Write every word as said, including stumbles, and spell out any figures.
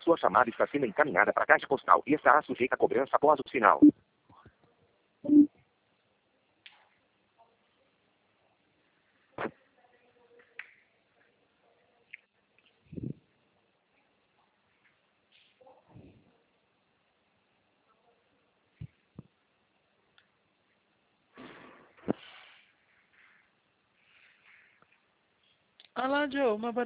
Sua chamada está sendo encaminhada para a caixa postal e estará sujeita a cobrança após o sinal. Olá, Joe. Uma